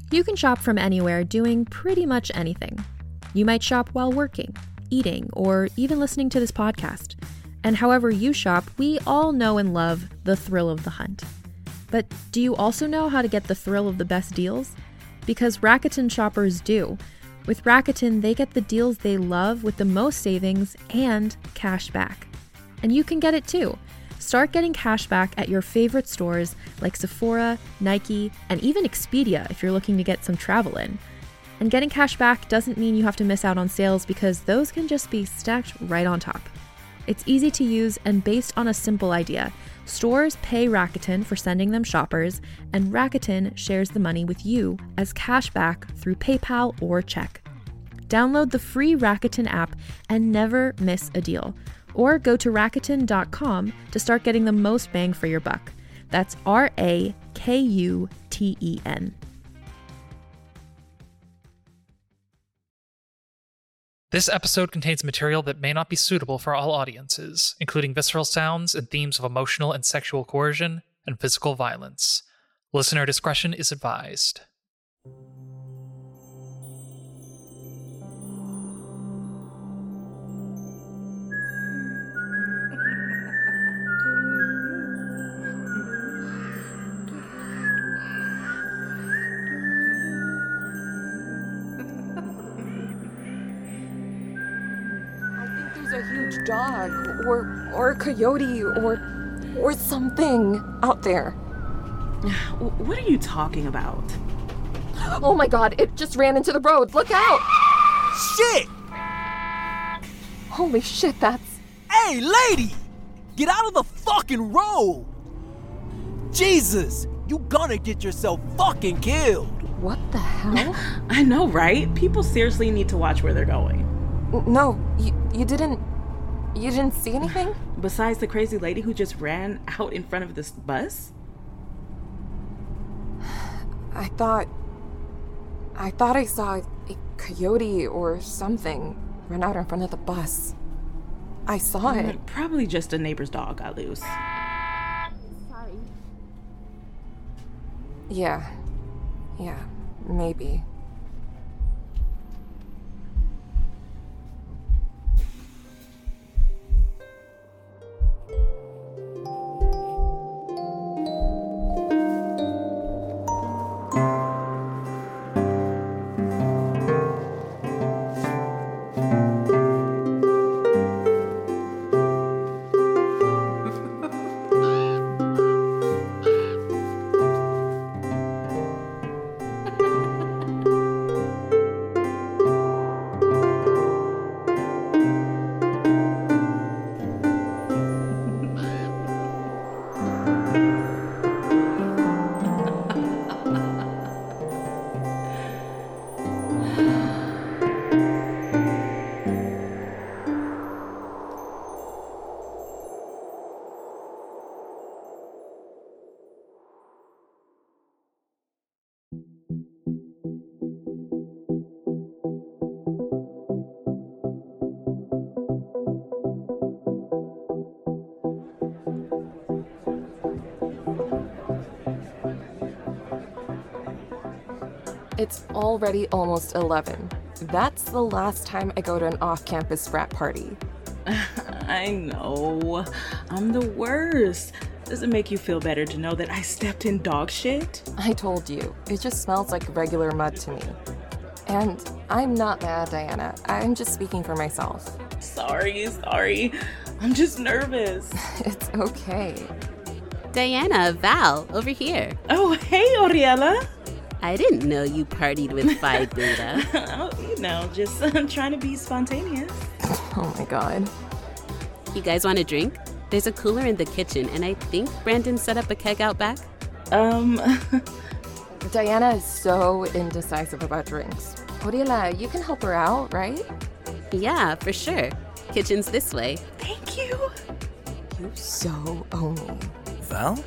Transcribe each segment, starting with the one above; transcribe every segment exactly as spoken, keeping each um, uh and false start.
You can shop from anywhere doing pretty much anything. You might shop while working, eating, or even listening to this podcast. And however you shop, we all know and love the thrill of the hunt. But do you also know how to get the thrill of the best deals? Because Rakuten shoppers do. With Rakuten, they get the deals they love with the most savings and cash back. And you can get it too. Start getting cash back at your favorite stores like Sephora, Nike, and even Expedia if you're looking to get some travel in. And getting cash back doesn't mean you have to miss out on sales because those can just be stacked right on top. It's easy to use and based on a simple idea. Stores pay Rakuten for sending them shoppers, and Rakuten shares the money with you as cash back through PayPal or check. Download the free Rakuten app and never miss a deal. Or go to Rakuten dot com to start getting the most bang for your buck. That's R A K U T E N. This episode contains material that may not be suitable for all audiences, including visceral sounds and themes of emotional and sexual coercion and physical violence. Listener discretion is advised. A huge dog or or a coyote or or something out there. What are you talking about? Oh my god, it just ran into the road. Look out! Shit! Holy shit, that's... Hey, lady! Get out of the fucking road! Jesus! You gonna get yourself fucking killed! What the hell? I know, right? People seriously need to watch where they're going. No, you, you didn't... You didn't see anything? Besides the crazy lady who just ran out in front of this bus? I thought... I thought I saw a coyote or something run out in front of the bus. I saw it. Mm, probably just a neighbor's dog got loose. Sorry. Yeah. Yeah, maybe. It's already almost eleven. That's the last time I go to an off-campus frat party. I know. I'm the worst. Does it make you feel better to know that I stepped in dog shit? I told you. It just smells like regular mud to me. And I'm not mad, Diana. I'm just speaking for myself. Sorry, sorry. I'm just nervous. It's okay. Diana, Val, over here. Oh, hey, Oriella. I didn't know you partied with Phi Beta. Oh, you know, just uh, trying to be spontaneous. Oh my god. You guys want a drink? There's a cooler in the kitchen, and I think Brandon set up a keg out back. Um... Diana is so indecisive about drinks. Oriela, you can help her out, right? Yeah, for sure. Kitchen's this way. Thank you. You so owe me. Val?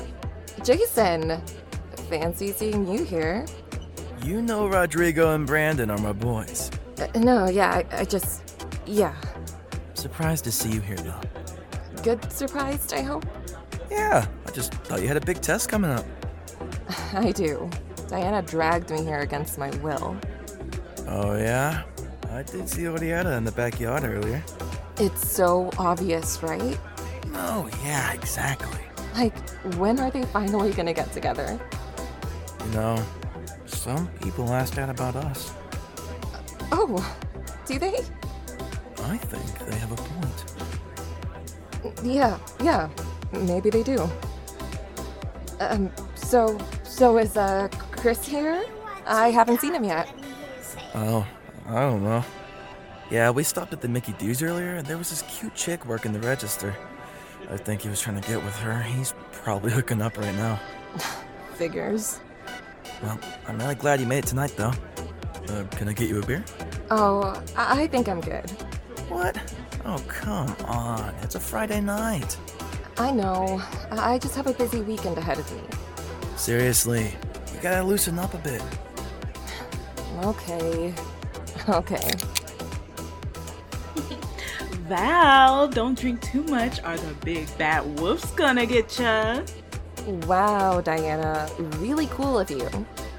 Jason, fancy seeing you here. You know Rodrigo and Brandon are my boys. Uh, no, yeah, I, I just... yeah. Surprised to see you here, though. Good surprised, I hope? Yeah, I just thought you had a big test coming up. I do. Diana dragged me here against my will. Oh, yeah? I did see Oriana in the backyard earlier. It's so obvious, right? Oh, yeah, exactly. Like, when are they finally gonna get together? You know, some people ask that about us. Oh, do they? I think they have a point. Yeah, yeah, maybe they do. Um, so, so is, uh, Chris here? I haven't seen him yet. Oh, I don't know. Yeah, we stopped at the Mickey D's earlier, and there was this cute chick working the register. I think he was trying to get with her. He's probably hooking up right now. Figures. Well, I'm really glad you made it tonight, though. Uh, can I get you a beer? Oh, I, I think I'm good. What? Oh, come on. It's a Friday night. I know. I I just have a busy weekend ahead of me. Seriously, you gotta loosen up a bit. Okay. Okay. Val, don't drink too much or the big bad wolf's gonna get ya. Wow, Diana. Really cool of you.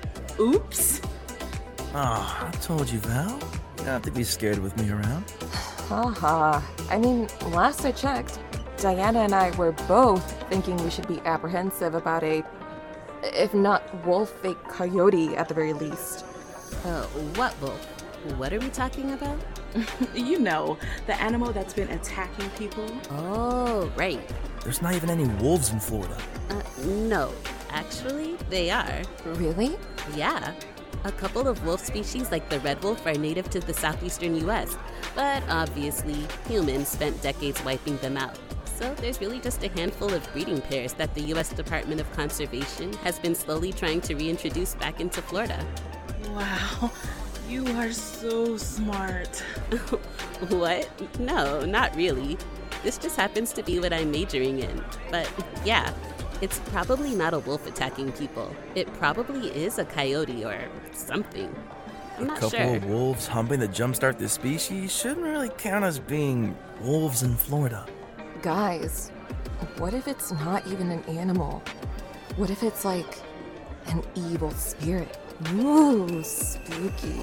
Oops. Oh, I told you, Val. You don't have to be scared with me around. Haha. I mean, last I checked, Diana and I were both thinking we should be apprehensive about a, if not wolf, a coyote at the very least. Uh, what wolf? What are we talking about? You know, the animal that's been attacking people. Oh, right. There's not even any wolves in Florida. Uh, no. Actually, they are. Really? Yeah. A couple of wolf species like the red wolf are native to the southeastern U S, but obviously, humans spent decades wiping them out. So there's really just a handful of breeding pairs that the U S Department of Conservation has been slowly trying to reintroduce back into Florida. Wow, you are so smart. What? No, not really. This just happens to be what I'm majoring in. But yeah, it's probably not a wolf attacking people. It probably is a coyote or something. I'm a not couple sure. of wolves humping to jumpstart the species shouldn't really count as being wolves in Florida. Guys, what if it's not even an animal? What if it's like an evil spirit? Ooh, spooky.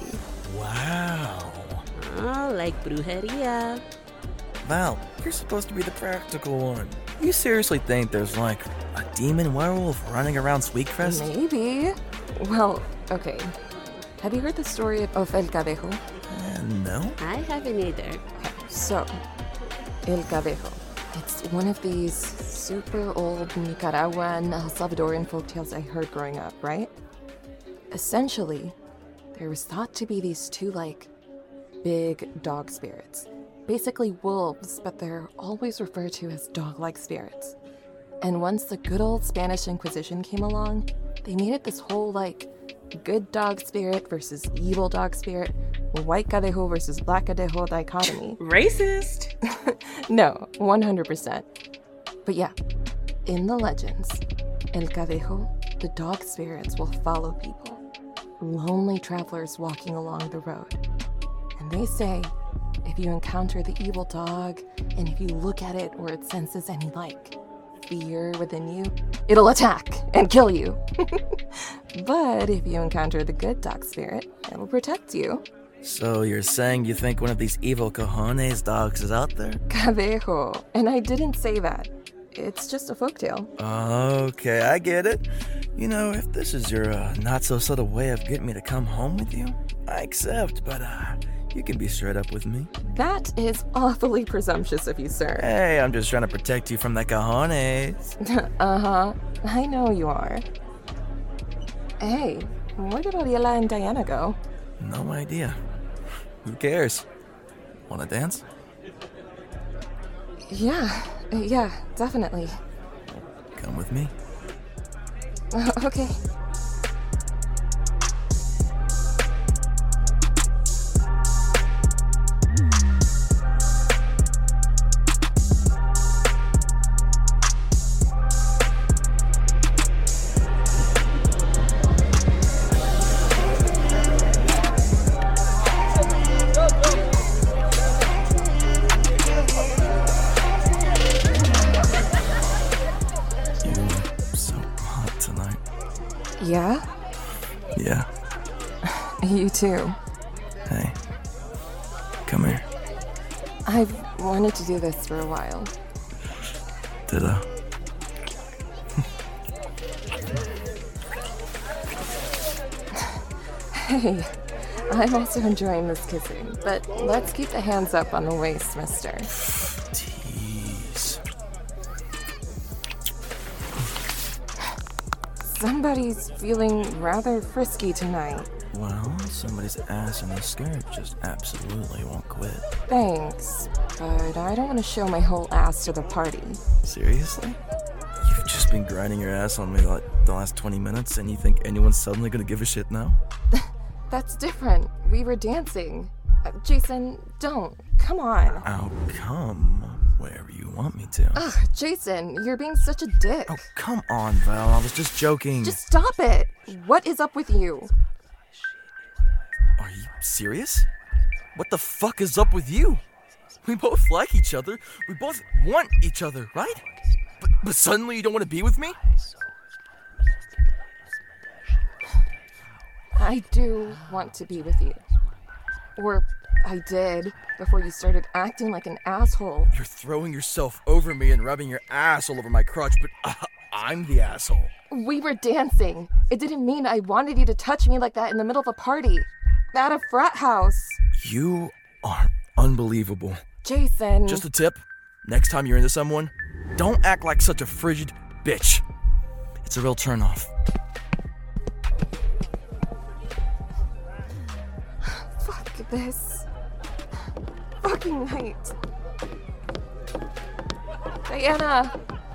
Wow. Oh, like brujeria. Val, you're supposed to be the practical one. You seriously think there's like a demon werewolf running around Sweetcrest? Maybe. Well, okay. Have you heard the story of El Cadejo? Uh, no. I haven't either. Okay, so, El Cadejo. It's one of these super old Nicaraguan, El Salvadorian folktales I heard growing up, right? Essentially, there was thought to be these two, like, big dog spirits. Basically wolves, but they're always referred to as dog-like spirits. And once the good old Spanish Inquisition came along, they made it this whole, like, good dog spirit versus evil dog spirit, white Cadejo versus black Cadejo dichotomy. Racist. No, one hundred percent. But yeah, in the legends, El Cadejo, the dog spirits will follow people, lonely travelers walking along the road. And they say, if you encounter the evil dog, and if you look at it or it senses any, like, fear within you, it'll attack and kill you. But if you encounter the good dog spirit, it'll protect you. So you're saying you think one of these evil cojones dogs is out there? Cadejo. And I didn't say that. It's just a folktale. Okay, I get it. You know, if this is your uh, not-so-subtle way of getting me to come home with you, I accept, but uh, you can be straight up with me. That is awfully presumptuous of you, sir. Hey, I'm just trying to protect you from the cojones. Uh-huh. I know you are. Hey, where did Ariela and Diana go? No idea. Who cares? Wanna dance? Yeah, yeah, definitely. Come with me. Uh, okay. Yeah. You too. Hey. Come here. I've wanted to do this for a while. Ditto. Hey, I'm also enjoying this kissing, but let's keep the hands up on the waist, mister. Tease. Somebody's feeling rather frisky tonight. Well, somebody's ass in the skirt just absolutely won't quit. Thanks, but I don't want to show my whole ass to the party. Seriously? You've just been grinding your ass on me like the last twenty minutes and you think anyone's suddenly gonna give a shit now? That's different. We were dancing. Uh, Jason, don't. Come on. I'll come wherever you want me to. Ugh, Jason, you're being such a dick. Oh, come on, Val. I was just joking. Just stop it. What is up with you? Are you serious? What the fuck is up with you? We both like each other. We both want each other, right? But, but suddenly you don't want to be with me? I do want to be with you. Or I did, before you started acting like an asshole. You're throwing yourself over me and rubbing your ass all over my crotch, but uh, I'm the asshole. We were dancing. It didn't mean I wanted you to touch me like that in the middle of a party. At a frat house. You are unbelievable. Jason. Just a tip. Next time you're into someone, don't act like such a frigid bitch. It's a real turnoff. Fuck this. Fucking night. Diana.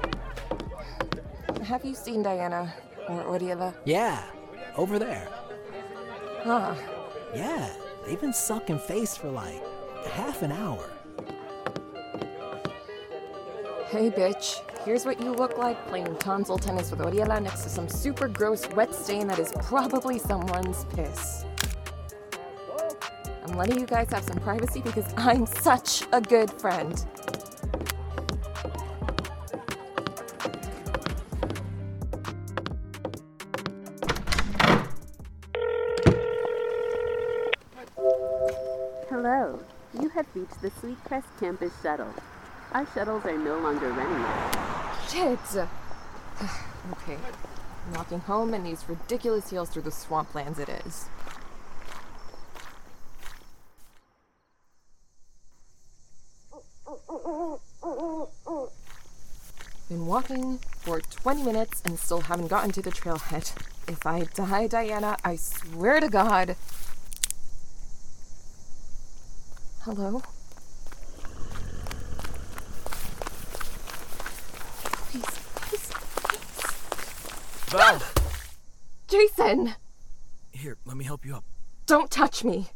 Have you seen Diana or Oriela? Yeah, over there. Huh. Yeah, they've been sucking face for like half an hour. Hey, bitch. Here's what you look like playing tonsil tennis with Oriela next to some super gross wet stain that is probably someone's piss. I'm letting you guys have some privacy because I'm such a good friend. Hello. You have reached the Sweetcrest Campus Shuttle. Our shuttles are no longer running yet. Shit! Okay. I'm walking home in these ridiculous heels through the swamplands it is. Been walking for twenty minutes and still haven't gotten to the trailhead. If I die, Diana, I swear to God. Hello? Please, please, please. Val! Jason! Here, let me help you up. Don't touch me.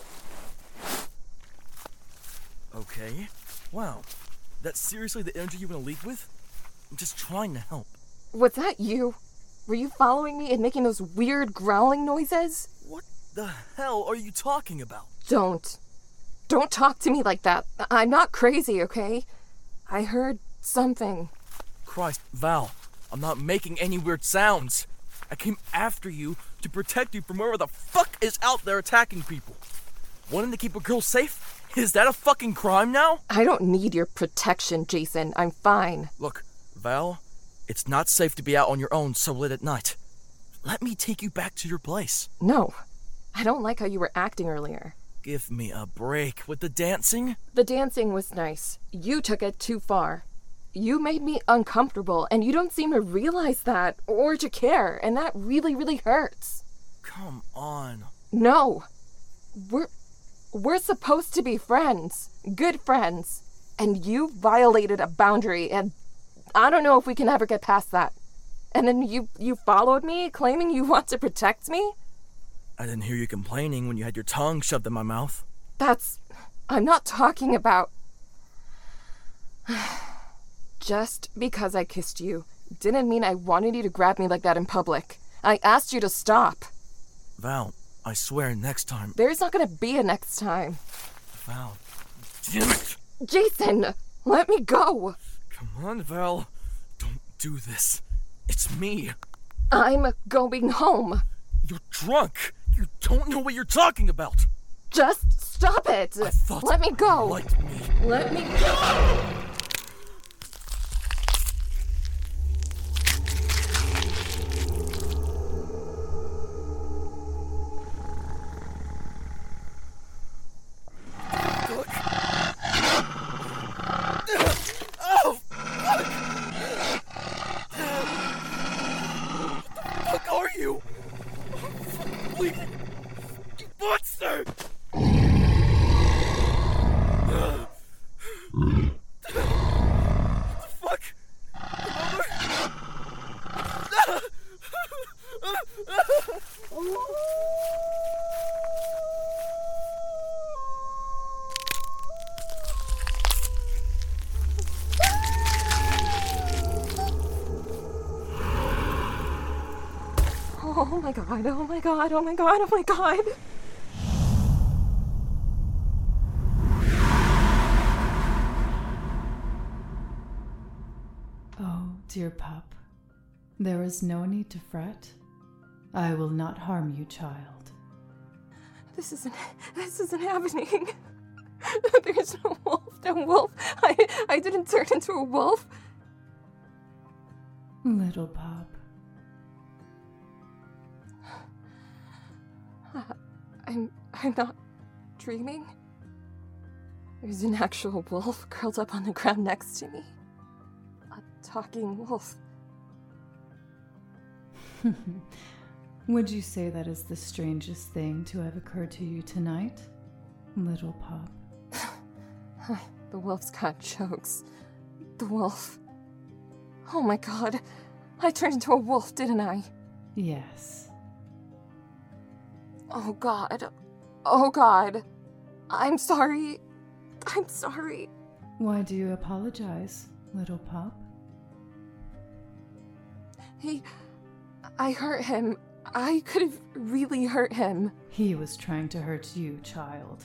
Okay. Wow. That's seriously the energy you want to lead with? I'm just trying to help. Was that you? Were you following me and making those weird growling noises? What the hell are you talking about? Don't. Don't talk to me like that. I'm not crazy, okay? I heard something. Christ, Val, I'm not making any weird sounds. I came after you to protect you from whoever the fuck is out there attacking people. Wanting to keep a girl safe? Is that a fucking crime now? I don't need your protection, Jason. I'm fine. Look, Val, it's not safe to be out on your own so late at night. Let me take you back to your place. No. I don't like how you were acting earlier. Give me a break with the dancing. The dancing was nice. You took it too far. You made me uncomfortable, and you don't seem to realize that or to care, and that really, really hurts. Come on. No. We're we're supposed to be friends. Good friends. And you violated a boundary, and I don't know if we can ever get past that. And then you you followed me, claiming you want to protect me? I didn't hear you complaining when you had your tongue shoved in my mouth. That's... I'm not talking about... Just because I kissed you didn't mean I wanted you to grab me like that in public. I asked you to stop. Val, I swear next time... There's not gonna be a next time. Val, damn it! Jason, let me go. Come on, Val. Don't do this. It's me. I'm going home. You're drunk. You don't know what you're talking about. Just stop it! I thought Let me go! you liked me. Let me go! Oh, fuck! What the fuck are you? Leave me! You monster! What the fuck? Oh my god, oh my god, oh my god, oh my god! Oh, dear pup, there is no need to fret. I will not harm you, child. This isn't, this isn't happening. There's no wolf, no wolf. I, I didn't turn into a wolf. Little pup. I'm, I'm not dreaming. There's an actual wolf curled up on the ground next to me. A talking wolf. Would you say that is the strangest thing to have occurred to you tonight, little pup? The wolf's got jokes. The wolf. Oh my god. I turned into a wolf, didn't I? Yes. Oh god. Oh god. I'm sorry. I'm sorry. Why do you apologize, little pup? He... I hurt him. I could have really hurt him. He was trying to hurt you, child.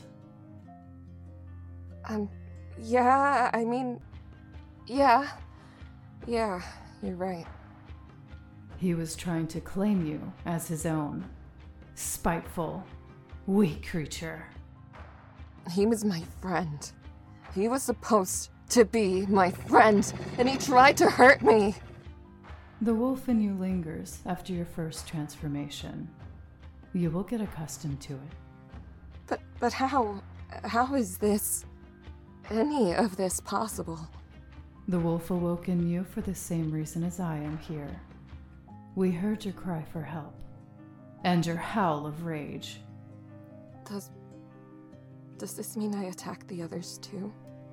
Um, yeah, I mean... Yeah. Yeah, you're right. He was trying to claim you as his own. Spiteful, weak creature. He was my friend. He was supposed to be my friend, and he tried to hurt me. The wolf in you lingers after your first transformation. You will get accustomed to it. But, but how, how is this, any of this possible? The wolf awoke in you for the same reason as I am here. We heard your cry for help, and your howl of rage. Does, does this mean I attacked the others too?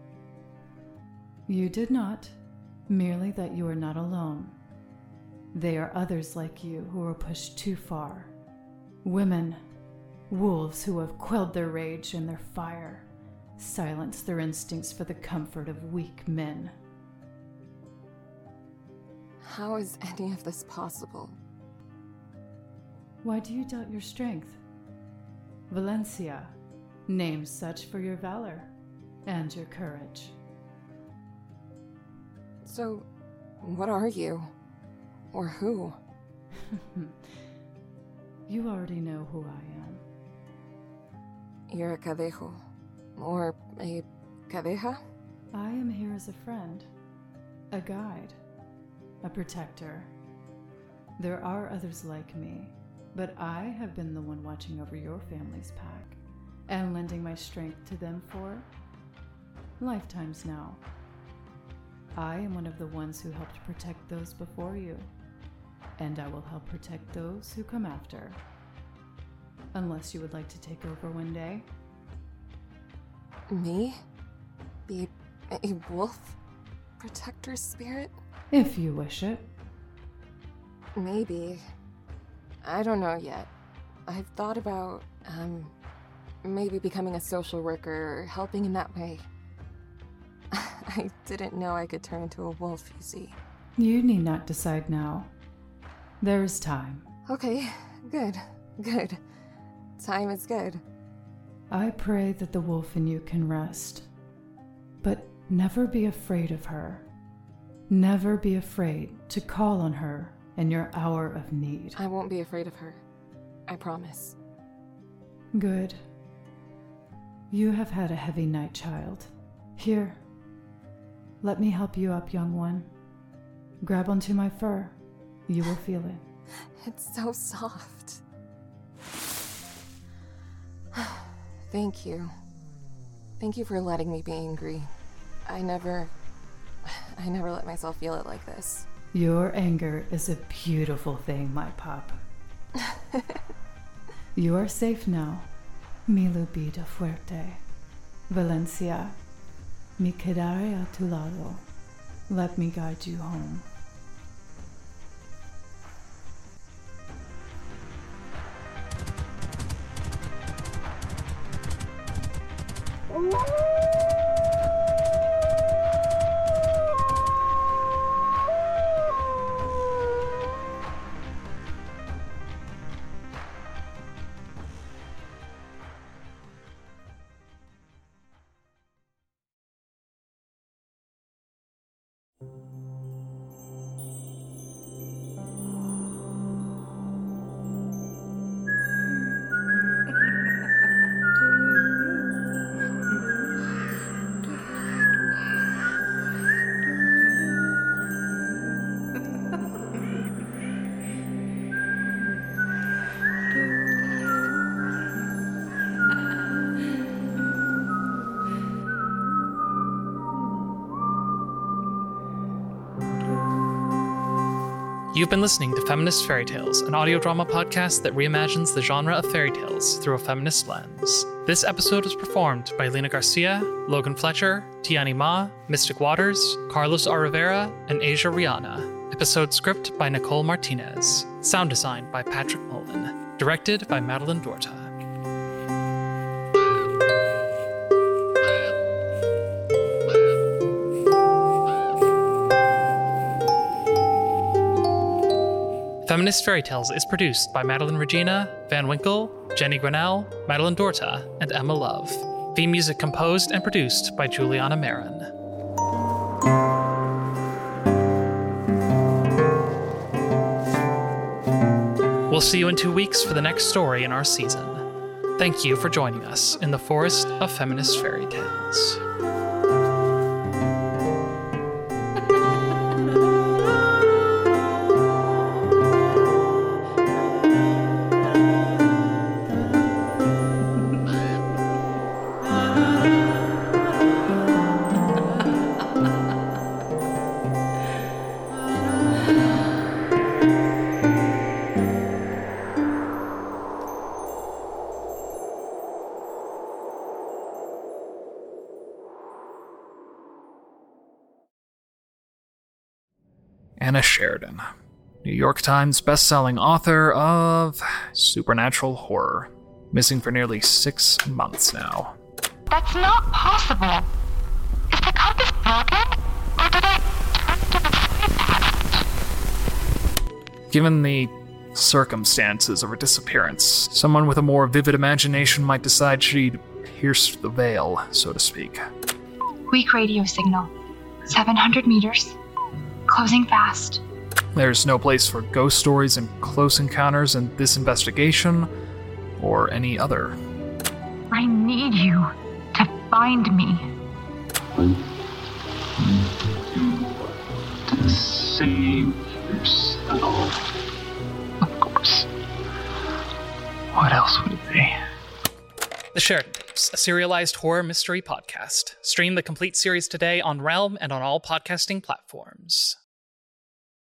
You did not, merely that you are not alone. They are others like you who were pushed too far. Women, wolves who have quelled their rage and their fire, silenced their instincts for the comfort of weak men. How is any of this possible? Why do you doubt your strength? Valencia, named such for your valor and your courage. So, what are you? Or who? You already know who I am. You're a cadejo. Or a cadeja? I am here as a friend, a guide, a protector. There are others like me, but I have been the one watching over your family's pack and lending my strength to them for lifetimes now. I am one of the ones who helped protect those before you, and I will help protect those who come after. Unless you would like to take over one day. Me? Be a wolf? Protector spirit? If you wish it. Maybe. I don't know yet. I've thought about, um, maybe becoming a social worker or helping in that way. I didn't know I could turn into a wolf, you see. You need not decide now. There is time. Okay, good, good. Time is good. I pray that the wolf in you can rest. But never be afraid of her. Never be afraid to call on her in your hour of need. I won't be afraid of her. I promise. Good. You have had a heavy night, child. Here. Let me help you up, young one. Grab onto my fur. You will feel it. It's so soft. Thank you. Thank you for letting me be angry. I never... I never let myself feel it like this. Your anger is a beautiful thing, my pup. You are safe now. Mi lupita fuerte. Valencia. Mi quedaré a tu lado. Let me guide you home. You've been listening to Feminist Fairy Tales, an audio drama podcast that reimagines the genre of fairy tales through a feminist lens. This episode was performed by Lena Garcia, Logan Fletcher, Tiani Ma, Mystic Waters, Carlos R. Rivera, and Asia Rihanna. Episode script by Nicole Martinez. Sound design by Patrick Mullen. Directed by Madeline Dorta. Feminist Fairy Tales is produced by Madeline Regina, Van Winkle, Jenny Grinnell, Madeline Dorta, and Emma Love. Theme music composed and produced by Juliana Marin. We'll see you in two weeks for the next story in our season. Thank you for joining us in the Forest of Feminist Fairy Tales. Anna Sheridan, New York Times bestselling author of supernatural horror, missing for nearly six months now. That's not possible. Is the compass broken, or did I turn to the side past? Given the circumstances of her disappearance, someone with a more vivid imagination might decide she'd pierced the veil, so to speak. Weak radio signal. seven hundred meters. Closing fast. There's no place for ghost stories and close encounters in this investigation, or any other. I need you to find me. To save yourself. Of course. What else would it be? The Sheridan Tapes, a serialized horror mystery podcast. Stream the complete series today on Realm and on all podcasting platforms.